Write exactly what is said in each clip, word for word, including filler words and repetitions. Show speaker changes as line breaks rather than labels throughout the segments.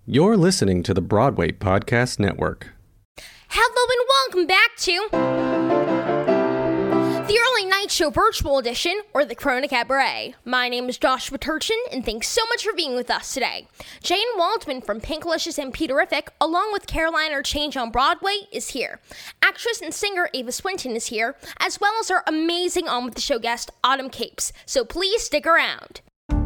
You're listening to the Broadway Podcast Network.
Hello and welcome back to the Early Night Show Virtual Edition, or the Corona Cabaret. My name is Joshua Turchin, and thanks so much for being with us today. Jane Waldman from Pinkalicious and Peterific, along with Caroline or Change on Broadway, is here. Actress and singer Ava Swinton is here, as well as our amazing On With The Show guest, Autumn Capes. So please stick around.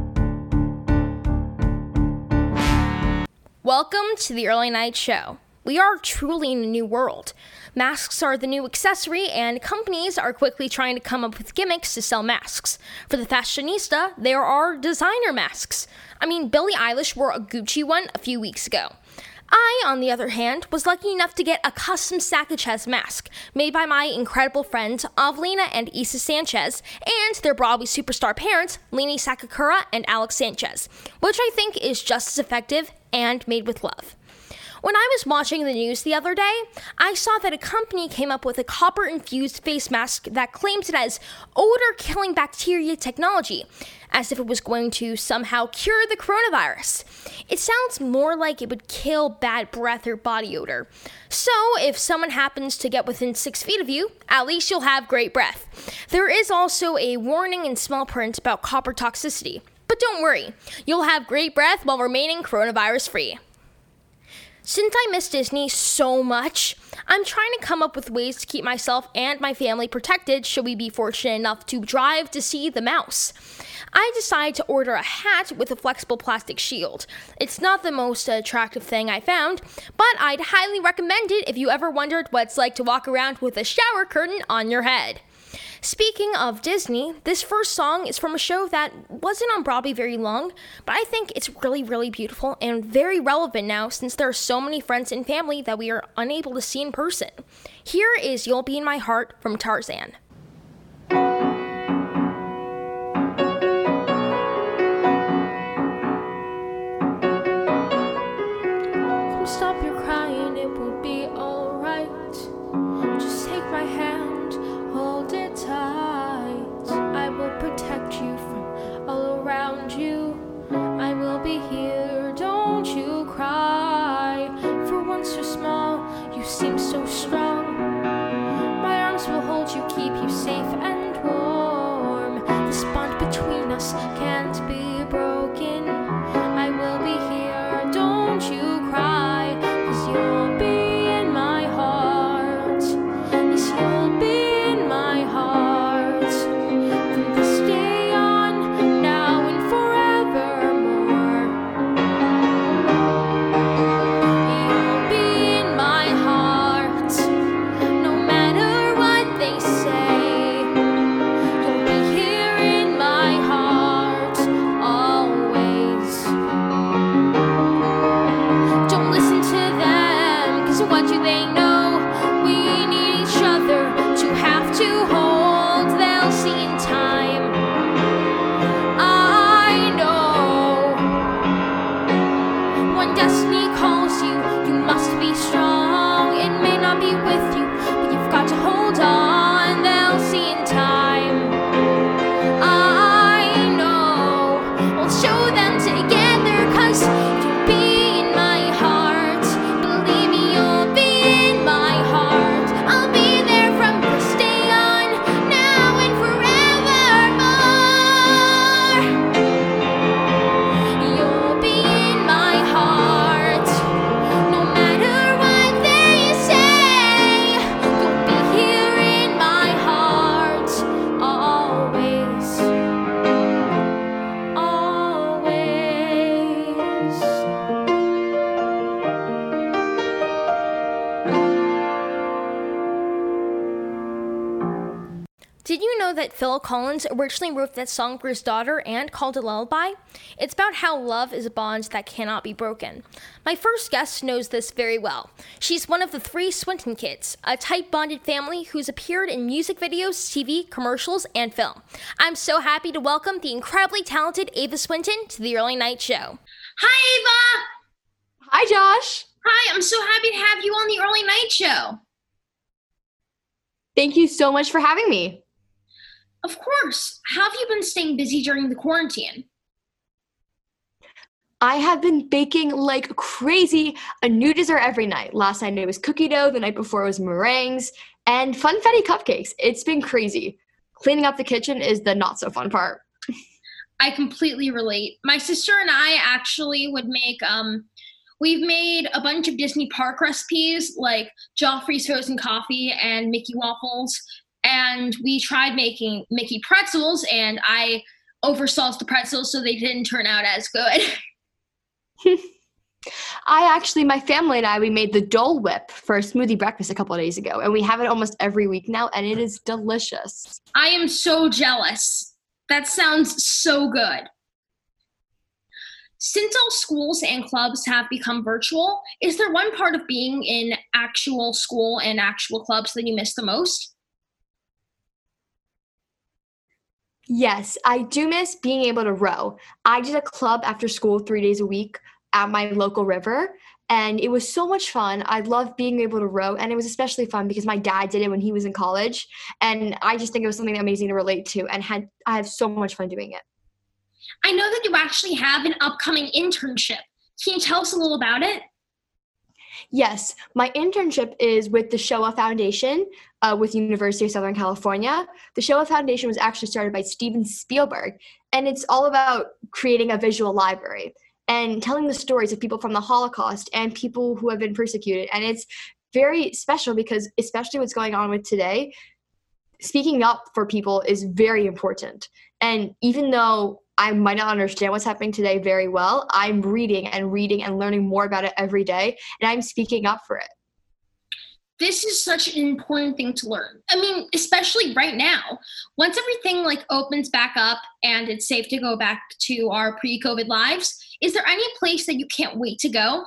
Welcome to the Early Night Show. We are truly in a new world. Masks are the new accessory, and companies are quickly trying to come up with gimmicks to sell masks. For the fashionista, there are designer masks. I mean, Billie Eilish wore a Gucci one a few weeks ago. I, on the other hand, was lucky enough to get a custom Sanchez mask made by my incredible friends Avelina and Issa Sanchez and their Broadway superstar parents, Leni Sakakura and Alex Sanchez, which I think is just as effective and made with love. When I was watching the news the other day, I saw that a company came up with a copper-infused face mask that claims it has odor-killing bacteria technology, as if it was going to somehow cure the coronavirus. It sounds more like it would kill bad breath or body odor. So, if someone happens to get within six feet of you, at least you'll have great breath. There is also a warning in small print about copper toxicity. But don't worry, you'll have great breath while remaining coronavirus-free. Since I miss Disney so much, I'm trying to come up with ways to keep myself and my family protected should we be fortunate enough to drive to see the mouse. I decided to order a hat with a flexible plastic shield. It's not the most attractive thing I found, but I'd highly recommend it if you ever wondered what it's like to walk around with a shower curtain on your head. Speaking of Disney, this first song is from a show that wasn't on Broadway very long, but I think it's really, really beautiful and very relevant now since there are so many friends and family that we are unable to see in person. Here is You'll Be in My Heart from Tarzan.
Stop your crying, it will be alright. Just take my hand, hold it tight. I will protect you from all around you. I will be here, don't you cry. For once you're small, you seem so strong. My arms will hold you, keep you safe and warm. This bond between us can't be broken. I will be here, don't you cry. 'Cause you'll be in my heart. Yes, you'll be in my heart. From this day on, now and forevermore. You'll be in my heart. No matter what they say. You'll be here in my heart. Always. Don't listen to them, 'cause what do they know? We need each other to have to hold. They'll see in time. I know. When destiny calls you, you must be strong. It may not be with you, but you've got to hold on. They'll see in time. I know. We'll show them together, 'cause you'll be in my heart. Believe me, you'll be in my heart. I'll be there from this day on, now and forevermore. You'll be in my heart. No matter what they say, you'll be here in my heart. Always. Always.
Did you know that Phil Collins originally wrote that song for his daughter and called it Lullaby? It's about how love is a bond that cannot be broken. My first guest knows this very well. She's one of the three Swinton kids, a tight bonded family who's appeared in music videos, T V, commercials, and film. I'm so happy to welcome the incredibly talented Ava Swinton to the Early Night Show.
Hi, Ava.
Hi, Josh.
Hi, I'm so happy to have you on the Early Night Show.
Thank you so much for having me.
Of course. How have you been staying busy during the quarantine?
I have been baking like crazy, a new dessert every night. Last night it was cookie dough, the night before it was meringues, and funfetti cupcakes. It's been crazy. Cleaning up the kitchen is the not so fun part.
I completely relate. My sister and I actually would make, um, we've made a bunch of Disney park recipes like Joffrey's Frozen Coffee and Mickey Waffles. And we tried making Mickey pretzels, and I oversauced the pretzels so they didn't turn out as good.
I actually, my family and I, we made the Dole Whip for a smoothie breakfast a couple of days ago, and we have it almost every week now, and it is delicious.
I am so jealous. That sounds so good. Since all schools and clubs have become virtual, is there one part of being in actual school and actual clubs that you miss the most?
Yes, I do miss being able to row. I did a club after school three days a week at my local river, and it was so much fun. I loved being able to row, and it was especially fun because my dad did it when he was in college, and I just think it was something amazing to relate to, and had I had so much fun doing it.
I know that you actually have an upcoming internship. Can you tell us a little about it?
Yes, my internship is with the Shoah Foundation uh, with University of Southern California. The Shoah Foundation was actually started by Steven Spielberg, and it's all about creating a visual library and telling the stories of people from the Holocaust and people who have been persecuted. And it's very special because, especially what's going on with today, speaking up for people is very important. And even though I might not understand what's happening today very well, I'm reading and reading and learning more about it every day, and I'm speaking up for it.
This is such an important thing to learn. I mean, especially right now, once everything like opens back up and it's safe to go back to our pre-COVID lives, is there any place that you can't wait to go?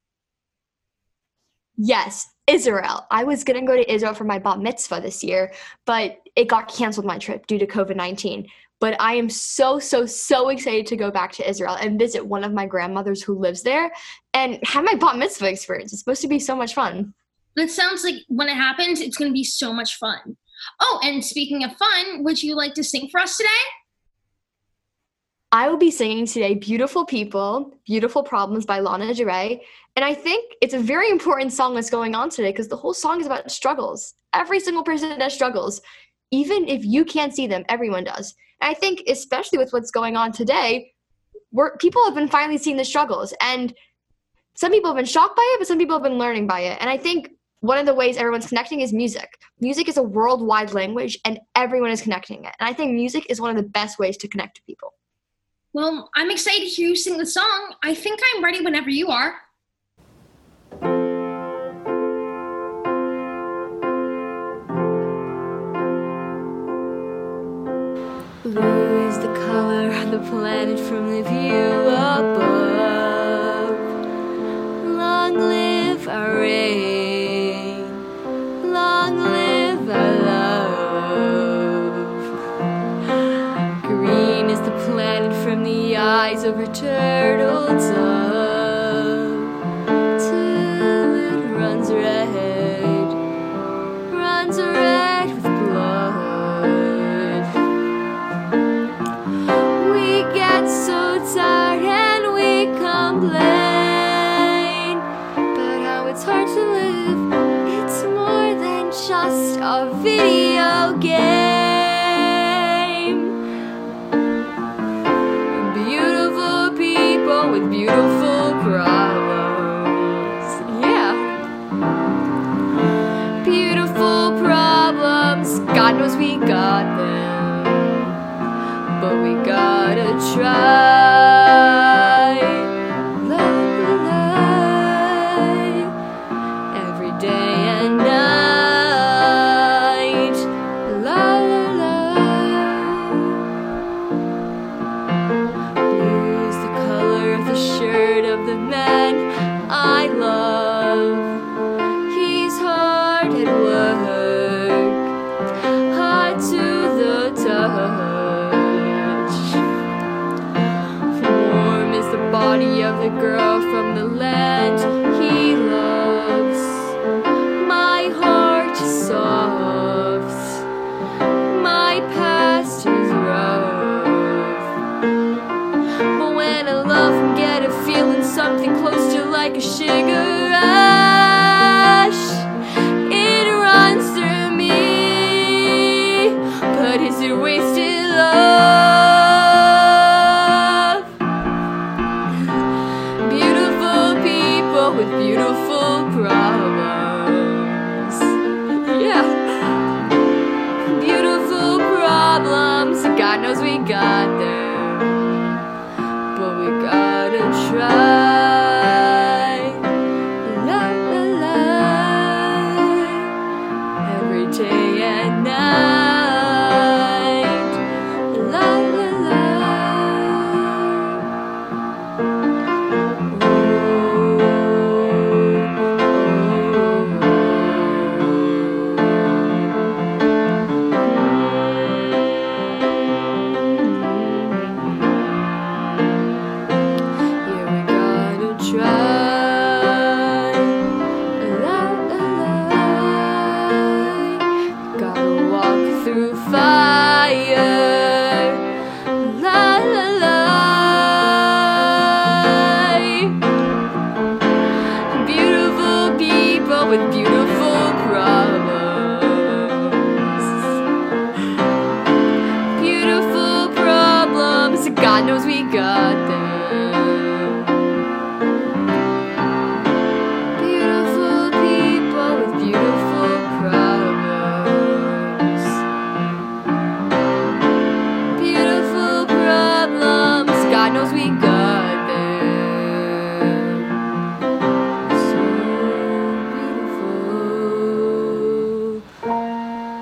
Yes, Israel. I was going to go to Israel for my bat mitzvah this year, but it got canceled, my trip, due to covid nineteen. But I am so, so, so excited to go back to Israel and visit one of my grandmothers who lives there and have my bat mitzvah experience. It's supposed to be so much fun.
That sounds like when it happens, it's going to be so much fun. Oh, and speaking of fun, would you like to sing for us today?
I will be singing today Beautiful People, Beautiful Problems by Lana Del Rey. And I think it's a very important song that's going on today because the whole song is about struggles. Every single person has struggles. Even if you can't see them, everyone does. And I think especially with what's going on today, we're, people have been finally seeing the struggles. And some people have been shocked by it, but some people have been learning by it. And I think one of the ways everyone's connecting is music. Music is a worldwide language, and everyone is connecting it. And I think music is one of the best ways to connect to people.
Well, I'm excited to hear you sing the song. I think I'm ready whenever you are.
Blue is the color of the planet from the view above. Long live our rain, long live our love. Green is the planet from the eyes of a turtle dove. Till it runs red, runs red with blood. So tired and we complain about how it's hard to live. It's more than just a video game. Beautiful people with beautiful problems. Yeah. Beautiful problems. God knows we got them, but we gotta try. Love, love, every day and night. La la la. Blue's the color of the shirt of the man I love. He's hard at work, hard to the touch. Body of the girl from the land he loves. My heart is soft, my past is rough. But when I love and get a a sugar rush. It runs through me, but is it wasted love? Beautiful people with beautiful problems. Yeah. Beautiful problems. God knows we got them, but we gotta try. La la la. Every day and night. La la la. Yeah, we gotta try. La la la. Gotta walk through fire. La la la. Beautiful people with beautiful problems. Beautiful problems. God knows we got them. Beautiful people with beautiful problems. Beautiful problems. God knows we got them. So beautiful.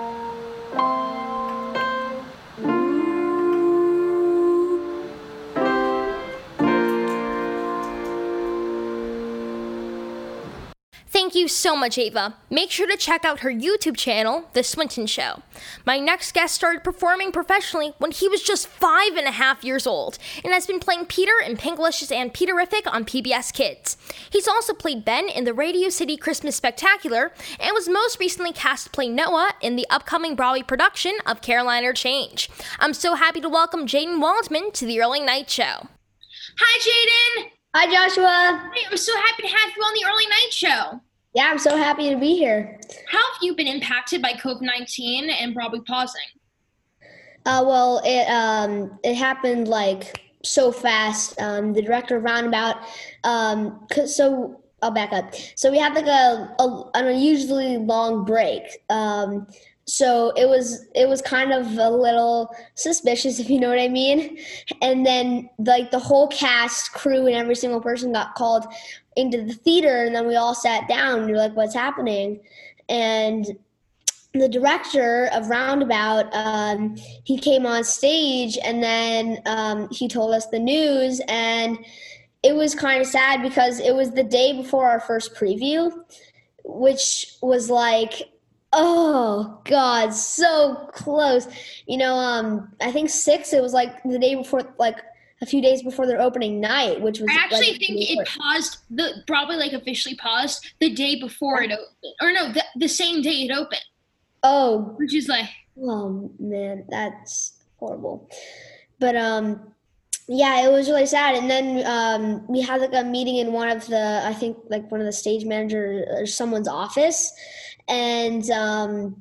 Thank you so much, Ava. Make sure to check out her YouTube channel, The Swinton Show. My next guest started performing professionally when he was just five and a half years old and has been playing Peter in Pinkalicious and Peterific on P B S Kids. He's also played Ben in the Radio City Christmas Spectacular and was most recently cast to play Noah in the upcoming Broadway production of Caroline or Change. I'm so happy to welcome Jaden Waldman to the Early Night Show.
Hi, Jaden.
Hi, Joshua.
Hey, I'm so happy to have you on the Early Night Show.
Yeah, I'm so happy to be here.
How have you been impacted by COVID nineteen and Broadway pausing?
Uh, well, it um, it happened like so fast. Um, the director of Roundabout, um, 'cause- so I'll back up. So we had like a, a an unusually long break. Um, so it was it was kind of a little suspicious, if you know what I mean. And then like the whole cast, crew, and every single person got called into the theater, and then we all sat down and we were like, what's happening? And the director of Roundabout, um, he came on stage, and then um, he told us the news, and it was kind of sad because it was the day before our first preview, which was like, oh God, so close. You know, um, I think six, it was like the day before, like a few days before their opening night, which was
I actually
like,
think it paused, the Broadway like officially paused the day before it opened. Or no, the, the same day it opened.
Oh,
Which is like,
oh man, that's horrible. But um, yeah, it was really sad. And then um, we had like a meeting in one of the, I think like one of the stage manager or someone's office, and um,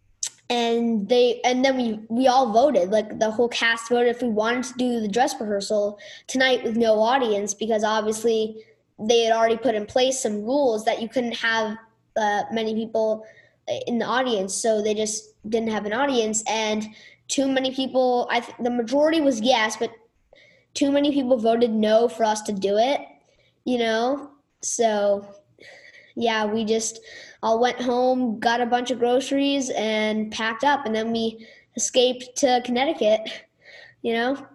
and they and then we we all voted, like the whole cast voted if we wanted to do the dress rehearsal tonight with no audience, because obviously they had already put in place some rules that you couldn't have uh, many people in the audience, so they just didn't have an audience. And too many people, I th- the majority was yes, but too many people voted no for us to do it, you know. So yeah, we just all went home, got a bunch of groceries, and packed up, and then we escaped to Connecticut, you know.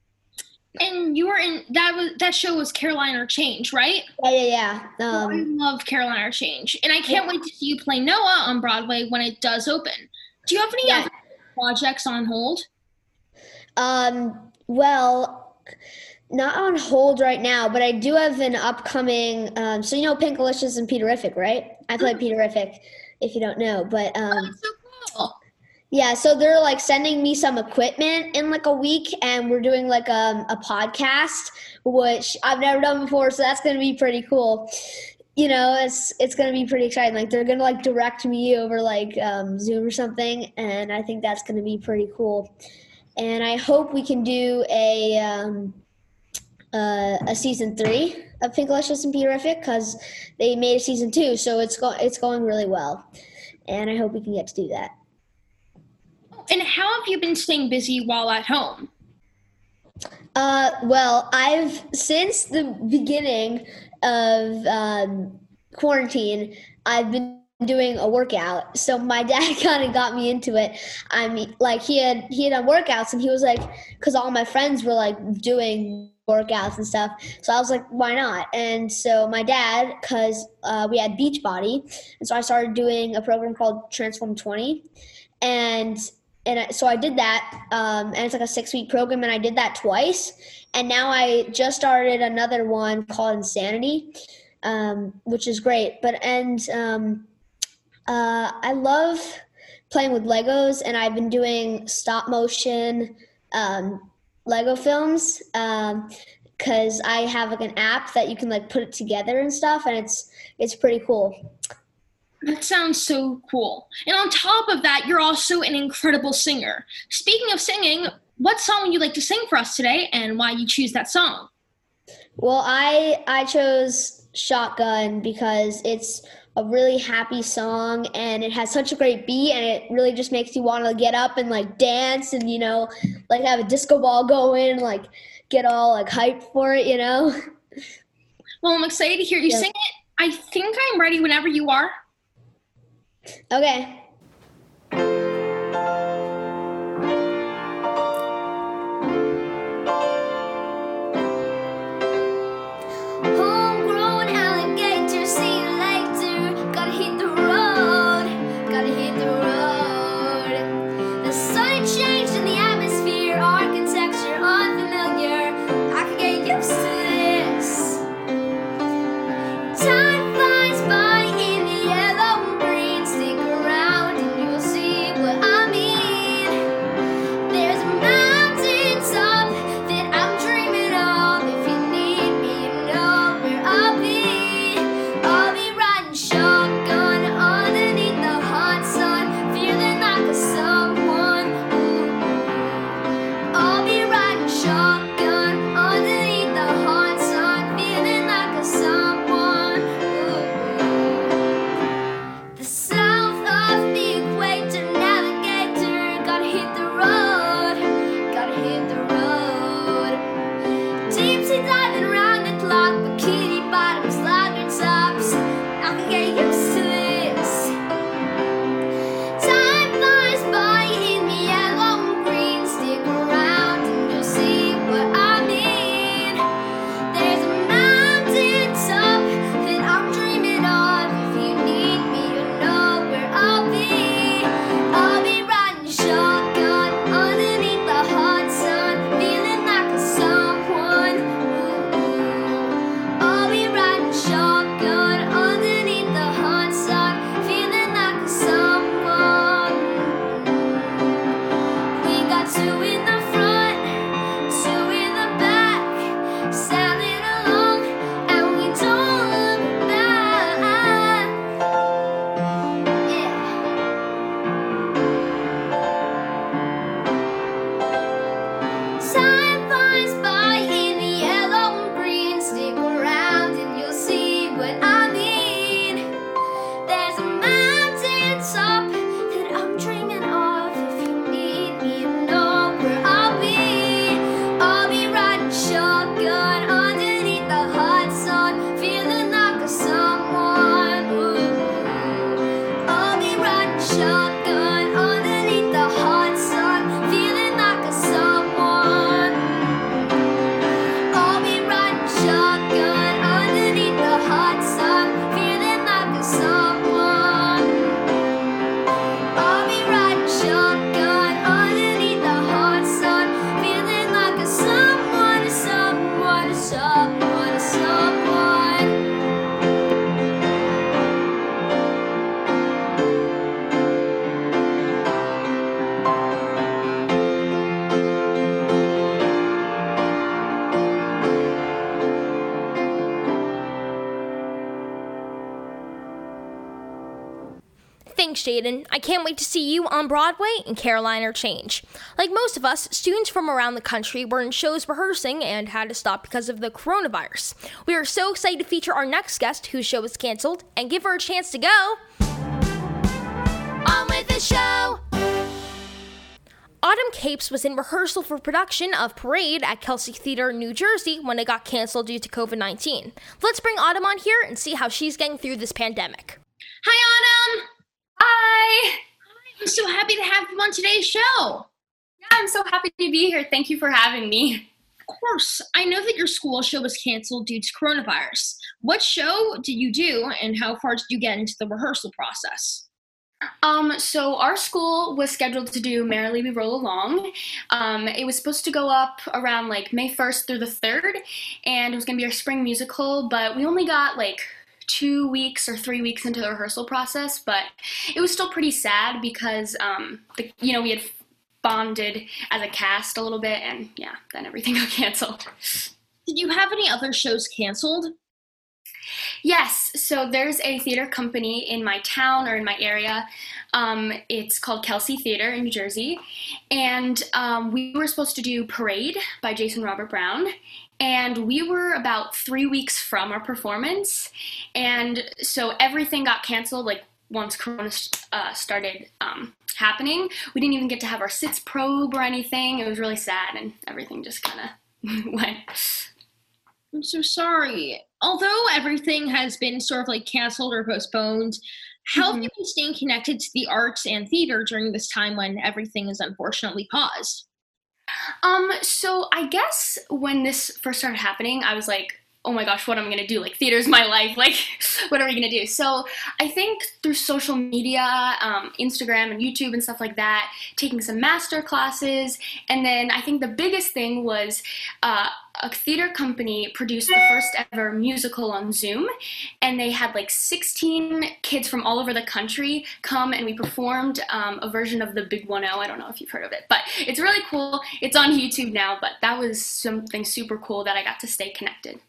and you were in, that was, that show was Caroline or Change, right?
Yeah, yeah, yeah.
Oh, I
Um,
love Caroline or Change. And I can't wait to see you play Noah on Broadway when it does open. Do you have any
Yeah.
other projects on hold?
um, well, not on hold right now, but I do have an upcoming. Um, so you know, Pinkalicious and Peterific, right? I play Peterific, if you don't know. But
Oh,
um,
that's so cool.
Yeah, so they're like sending me some equipment in like a week, and we're doing like a, a podcast, which I've never done before, so that's gonna be pretty cool. You know, it's it's gonna be pretty exciting. Like they're gonna like direct me over like um, Zoom or something, and I think that's gonna be pretty cool. And I hope we can do a um, uh, a season three of Pinkalicious and Peterific, because they made a season two, so it's go- it's going really well, and I hope we can get to do that.
And how have you been staying busy while at home?
Uh, well, I've since the beginning of um, quarantine, I've been doing a workout. So my dad kind of got me into it. I mean, like he had he had done workouts, and he was like, because all my friends were like doing workouts and stuff. So I was like, why not? And so my dad, because uh, we had Beachbody, and so I started doing a program called Transform twenty, and And I, so I did that, um, and it's like a six-week program, and I did that twice. And now I just started another one called Insanity, um, which is great. But and um, uh, I love playing with Legos, and I've been doing stop motion um, Lego films because um, I have like an app that you can like put it together and stuff, and it's it's pretty cool.
That sounds so cool. And on top of that, you're also an incredible singer. Speaking of singing, what song would you like to sing for us today, and why you choose that song?
Well, I I chose Shotgun because it's a really happy song, and it has such a great beat, and it really just makes you want to get up and like dance and, you know, like have a disco ball going, like get all like hyped for it, you know?
Well, I'm excited to hear you
Yeah.
sing it. I think I'm ready whenever you are.
Okay.
Homegrown alligator, see you later. Gotta hit the road, gotta hit the road. The sun changed in the atmosphere, architecture unfamiliar. I could get used to this. Time flies by in the yellow and green. Stick around
Thanks, Jaden. I can't wait to see you on Broadway in Caroline or Change. Like most of us, students from around the country were in shows rehearsing and had to stop because of the coronavirus. We are so excited to feature our next guest whose show is canceled and give her a chance to go on with the show. Autumn Capes was in rehearsal for production of Parade at Kelsey Theater, New Jersey when it got canceled due to covid nineteen. Let's bring Autumn on here and see how she's getting through this pandemic.
Hi, Autumn.
Hi.
I'm so happy to have you on today's show.
Yeah, I'm so happy to be here. Thank you for having me.
Of course. I know that your school show was canceled due to coronavirus. What show did you do, and how far did you get into the rehearsal process?
Um, so our school was scheduled to do Merrily We Roll Along. Um, it was supposed to go up around like May first through the third, and it was going to be our spring musical, but we only got like two weeks or three weeks into the rehearsal process, but it was still pretty sad because, um, the, you know, we had bonded as a cast a little bit, and yeah, then everything got canceled.
Did you have any other shows canceled?
Yes, so there's a theater company in my town or in my area. Um, it's called Kelsey Theater in New Jersey, and um, we were supposed to do Parade by Jason Robert Brown, and we were about three weeks from our performance, and so everything got canceled, like once Corona uh, started um, happening. We didn't even get to have our sits probe or anything. It was really sad, and everything just kind of went.
I'm so sorry. Although everything has been sort of like canceled or postponed, how
Mm-hmm.
have you been staying connected to the arts and theater during this time when everything is unfortunately paused?
Um, so I guess when this first started happening, I was like, oh my gosh, what am I going to do? Like, theater's my life. Like, what are we going to do? So I think through social media, um, Instagram and YouTube and stuff like that, taking some master classes. And then I think the biggest thing was uh, a theater company produced the first ever musical on Zoom. And they had like sixteen kids from all over the country come, and we performed um, a version of the Big one oh. I don't know if you've heard of it, but it's really cool. It's on YouTube now, but that was something super cool that I got to stay connected.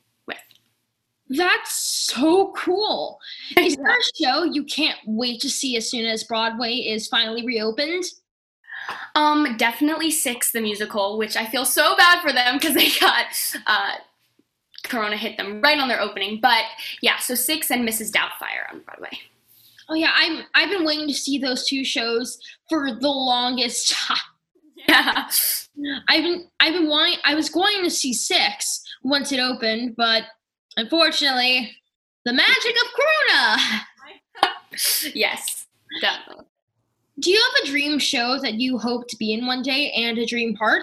That's so cool. Is there a show you can't wait to see as soon as Broadway is finally reopened?
Um, definitely Six, the musical, which I feel so bad for them because they got, uh, Corona hit them right on their opening. But yeah, so Six and Missus Doubtfire on Broadway.
Oh yeah, I'm, I've been waiting to see those two shows for the longest time.
Yeah.
I've been, I've been wanting, I was going to see Six once it opened, but unfortunately, the magic of Corona.
Yes, definitely.
Do you have a dream show that you hope to be in one day and a dream part?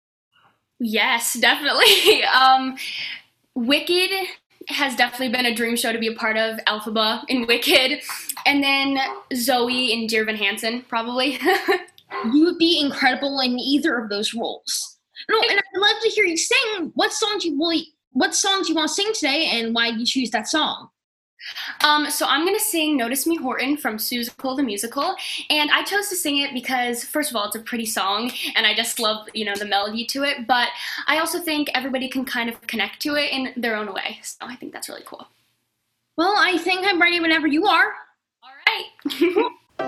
Yes, definitely. um, Wicked has definitely been a dream show to be a part of, Elphaba in Wicked, and then Zoe in Dear Evan Hansen, probably.
You would be incredible in either of those roles. No, and I'd love to hear you sing. What songs you will, what songs you want to sing today, and why you choose that song?
Um, so I'm going to sing Notice Me Horton from Seussical the Musical, and I chose to sing it because, first of all, it's a pretty song, and I just love, you know, the melody to it, but I also think everybody can kind of connect to it in their own way, so I think that's really cool.
Well, I think I'm ready whenever you are.
All right.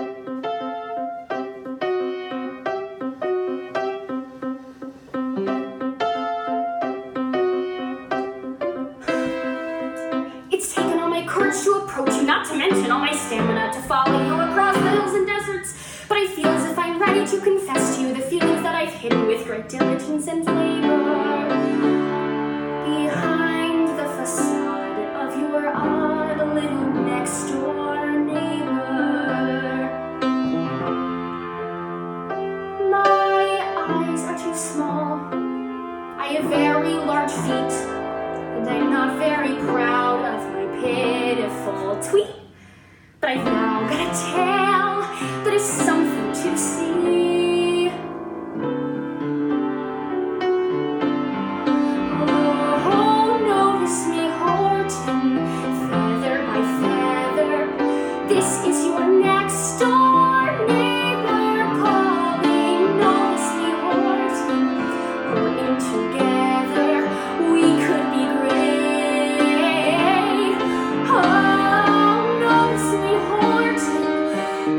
It's taken all my courage to approach you, not to mention all my stamina to follow you across the hills and deserts. But I feel as if I'm ready to confess to you the feelings that I've hidden with great diligence and labor. Behind the facade of your odd little next door neighbor. My eyes are too small. I have very large feet. And I'm not very proud of my pitiful tweet. But I've now got a tale that is something to see. Oh, notice me, Horton, feather by feather. This is your next door neighbor calling. Notice me, Horton, working together. We could be great. Oh, notice me, Horton.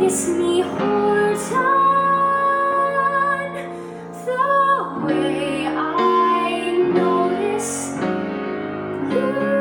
Miss Me Horton, the way I notice you.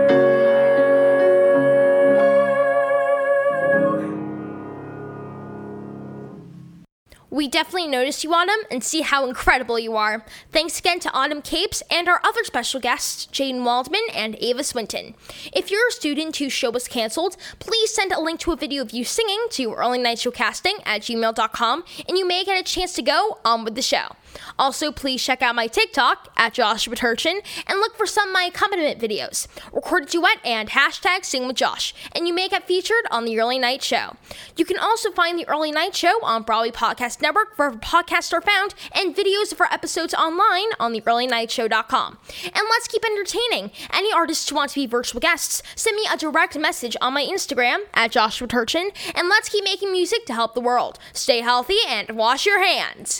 We definitely notice you, Autumn, and see how incredible you are. Thanks again to Autumn Capes and our other special guests, Jaden Waldman and Ava Swinton. If you're a student whose show was canceled, please send a link to a video of you singing to early night show casting at gmail dot com, and you may get a chance to go on with the show. Also, please check out my TikTok at Joshua Turchin and look for some of my accompaniment videos, recorded duet and hashtag Sing with Josh, and you may get featured on the Early Night Show. You can also find the Early Night Show on Broadway Podcast Network, wherever podcasts are found, and videos of our episodes online on the early night show dot com. And let's keep entertaining. Any artists who want to be virtual guests, send me a direct message on my Instagram at Joshua Turchin, and let's keep making music to help the world. Stay healthy and wash your hands.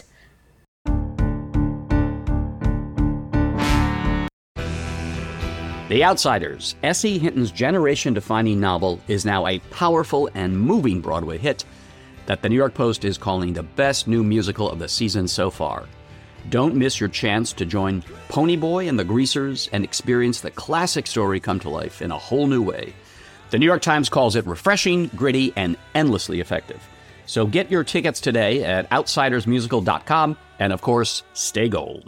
The Outsiders, S E. Hinton's generation-defining novel, is now a powerful and moving Broadway hit that the New York Post is calling the best new musical of the season so far. Don't miss your chance to join Ponyboy and the Greasers and experience the classic story come to life in a whole new way. The New York Times calls it refreshing, gritty, and endlessly effective. So get your tickets today at outsiders musical dot com, and of course, stay gold.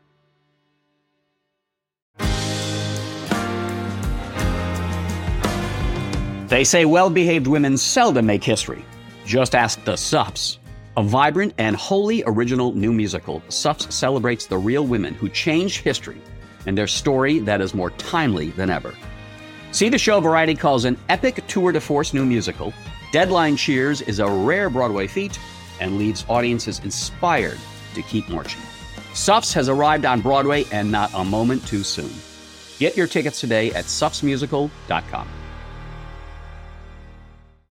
They say well-behaved women seldom make history. Just ask the Suffs. A vibrant and wholly original new musical, Suffs celebrates the real women who changed history and their story that is more timely than ever. See the show Variety calls an epic tour de force new musical. Deadline cheers is a rare Broadway feat and leaves audiences inspired to keep marching. Suffs has arrived on Broadway, and not a moment too soon. Get your tickets today at suffs musical dot com.